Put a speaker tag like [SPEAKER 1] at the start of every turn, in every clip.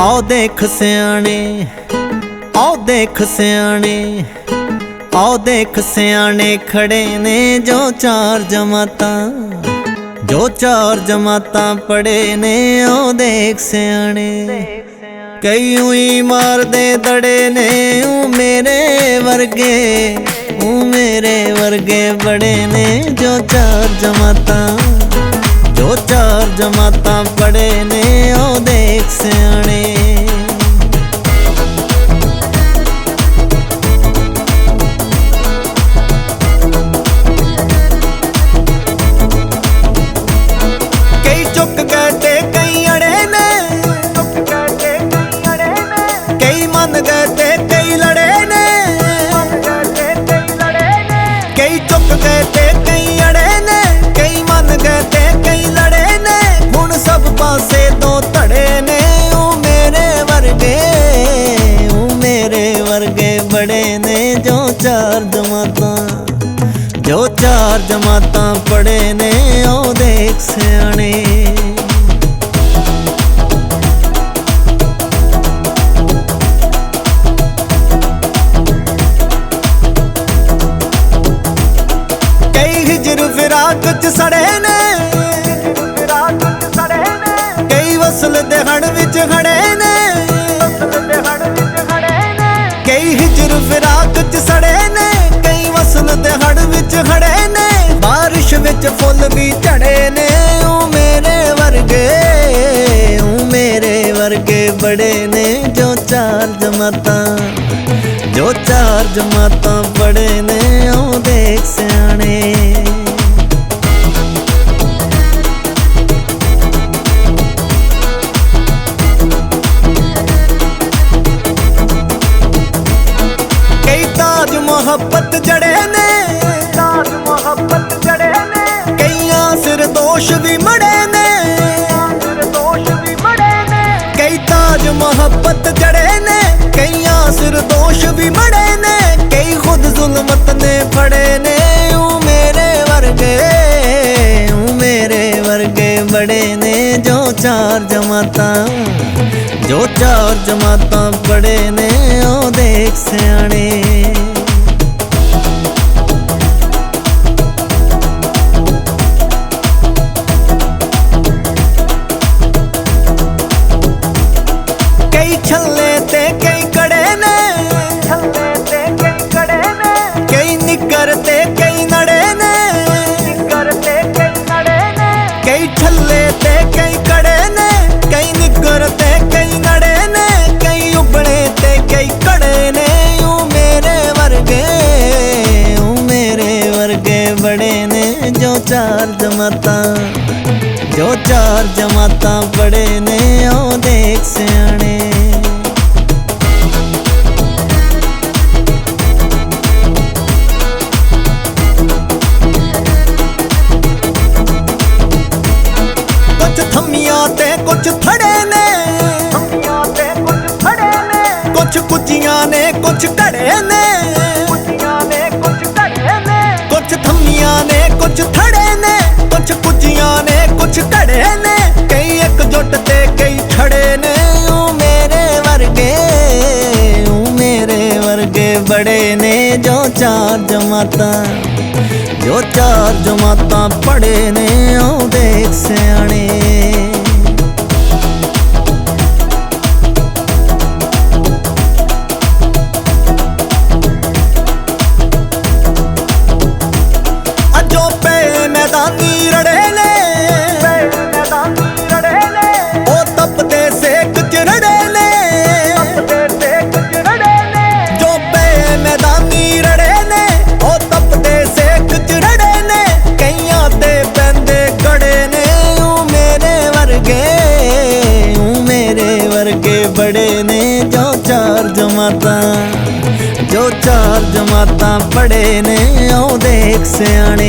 [SPEAKER 1] आओ देख सियाणे, आओ देख सियाणे, आओ देख सियाणे खड़े ने जो चार जमाता, जो चार जमाता पढ़े ने। आओ देख सियाणे कई उई मार दे दड़े ने, मेरे वर्गे मेरे वर्गे बड़े ने। जो चार जमाता, जो चार जमाता पढ़े ने। आओ देख सियाणे कई चुक गए ते कई अड़े ने, कई मन गए ते कई लड़े ने, कई चुक गए ते कई अड़े ने, कई मन गए ते कई लड़े ने। हुण सब पासे तो धड़े ने, मेरे वर्गे मेरे वर्गे बड़े ने। जो चार जमाता, जो चार जमाता पढ़े ने। आओ देख सियाणे कई हिजर फिराक च सड़े ने, कई वसल दे हड़ विच खड़े ने, कई हिजर फिराक च सड़े ने, कई वसल दे हड़ विच खड़े ने। बारिश विच फुल भी झड़े ने, मेरे वर्गे मेरे वर्गे बड़े ने। जो चार जमाता, जो चार जमाता पढ़े ने। आओ देख सियाणे मोहब्बत जड़े ने, कई सिर दोष भी मड़े ने, कई ताज मोहब्बत जड़े ने, कई सिर दोष भी मड़े ने। कई खुद जुल्मत ने फड़े ने, मेरे वर्गे मेरे वर्गे बड़े ने। जो चार जमाता, जो चार जमाता पढ़े ने। आओ देख सियाणे छल्ले ते कई कड़े ने, कई निकर ते कई नड़े ने, कई छल्ले ते कई कड़े ने, कई निकर ते कई नड़े ने, कई उबड़े ते कई कड़े ने। मेरे वर्गे बड़े ने। जो चार जमाता, जो चार जमाता पढ़े ने। आओ देख सियाणे ते कुछ थड़े ने, कुछ कुचियां ने कुछ कड़े ने, कुछ थमियां ने कुछ थड़े ने, कुछ कुचियां ने कुछ कड़े ने। कई एकजुट ते कई छड़े ने, मेरे वर्गे बड़े ने। जो चार जमाता, जो चार जमाता पढ़े ने। आओ देख सियाणे मैदानी रड़े ने, ओ तपते सेक च रड़े ने, जो मैदानी रड़े ने, ओ तपते सेक च रड़े ने। कईयां ते पैंदे गड़े ने, मेरे वर्गे बड़े ने। जो चार जमाता, जो चार जमाता पढ़े ने। आओ देख सियाणे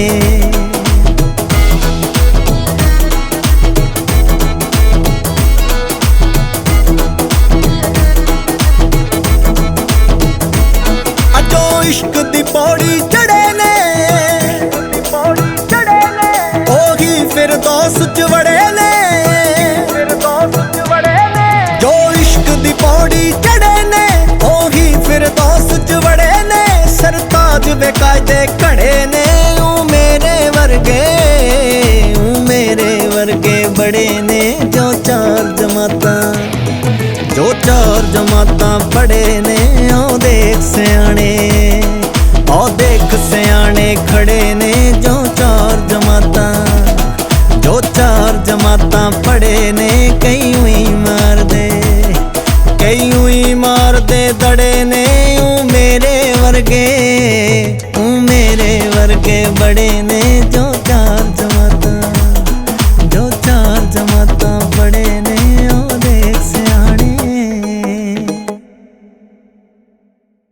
[SPEAKER 1] इश्क दी पौड़ी चढ़े ने, ओही फिर दोस्त च वड़े ने। जो इश्क ਤੇ ਖੜੇ ਨੇ ਊ ਮੇਰੇ ਵਰਗੇ, ਊ ਮੇਰੇ ਵਰਗੇ ਬੜੇ ਨੇ ਜੋ ਚਾਰ ਜਮਾਤਾਂ, ਜੋ ਚਾਰ ਜਮਾਤਾਂ ਪੜੇ ਨੇ ਉਹ ਦੇਖ ਸਿਆਣੇ, ਉਹ ਦੇਖ ਸਿਆਣੇ ਖੜੇ ਨੇ ਜੋ ਚਾਰ ਜਮਾਤਾਂ, ਜੋ ਚਾਰ ਜਮਾਤਾਂ ਪੜੇ ਨੇ ਕਈ ਉਈ ਮਾਰਦੇ, ਕਈ ਉਈ ਮਾਰਦੇ ਦੜੇ ਨੇ ਊ ਮੇਰੇ ਵਰਗੇ, ਊ ਮੇਰੇ ਵਰਗੇ ਬੜੇ ਨੇ